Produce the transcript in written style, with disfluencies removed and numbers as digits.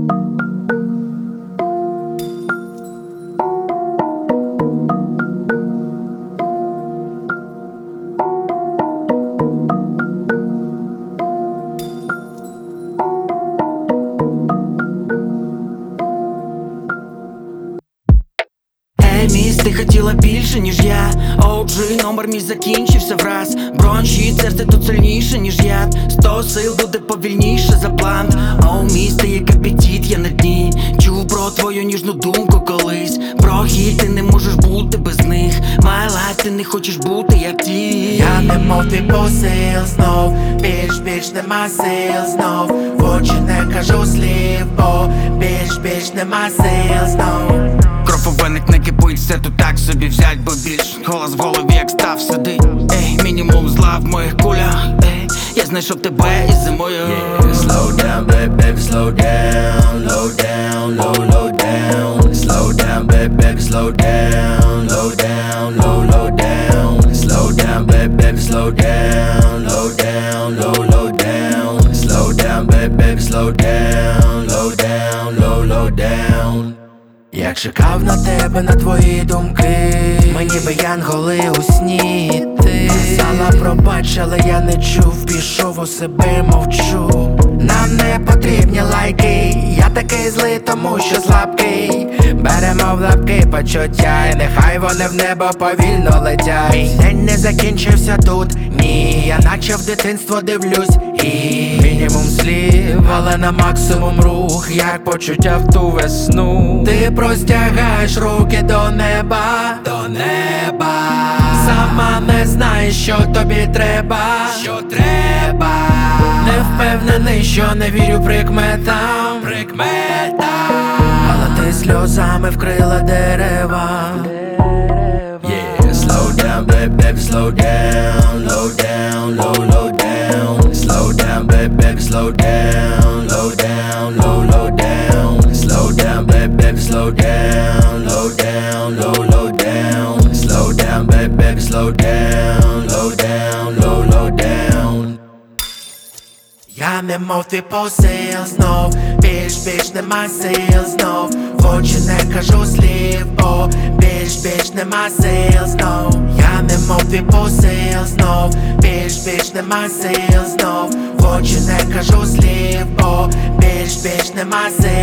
Міс, ти хотіла більше, ніж я. OG, номер мій закінчився враз. Брончить, серце тут сильніше, ніж я. 100 сил буде повільніше за план. Оу, міс, ти як апетит, я на дні. Чув про твою ніжну думку колись. Про хіль, ти не можеш бути без них. My life, ти не хочеш бути як ті. Я не мов твій посил знов. Більш нема сил знов. В очі не кажу слів, бо більш нема сил знов. Кропивник не кипить, все тут так собі взять, бо більш голос в голові як став сидить. Ей, мінімум зла в моїх кулях. Ей, я знайшов тебе із зимою. Slow down, baby, slow down. Low down, low down. Slow down, baby, slow down. Low down, low down. Slow down, baby, slow down. Low down, low down. Slow down, baby, slow down. Low down, low down. Як чекав на тебе, на твої думки, мені би янголи у сні. Ти казала пробач, але я не чув. Пішов у себе, мовчу. Нам не потрібні лайки. Я такий злий, тому що слабкий. Беремо в лапки почуття, і нехай вони в небо повільно летять. Мій день не закінчився тут, ні. Я наче в дитинство дивлюсь. І мінімум слів, але на максимум рух. Як почуття в ту весну. Ти простягаєш руки до неба, до неба. Сама не знаєш, що тобі треба, що треба. Не впевнений, що не вірю прикметам, але ти сльозами вкрила дерева. Yeah, slow down, baby, slow down. Low down, low down. Slow down, baby, slow down. Low down, low down. Slow down, baby, slow down. Low down, low down. Slow down, baby, slow down. Low down, low down. Я не мов твій посил знов. Більш нема сил знов. В очі не кажу слів, бо більш нема сил знов. Я не мов твій посил знов. Більш нема сил знов. В очі не кажу слів, бо більш нема сил.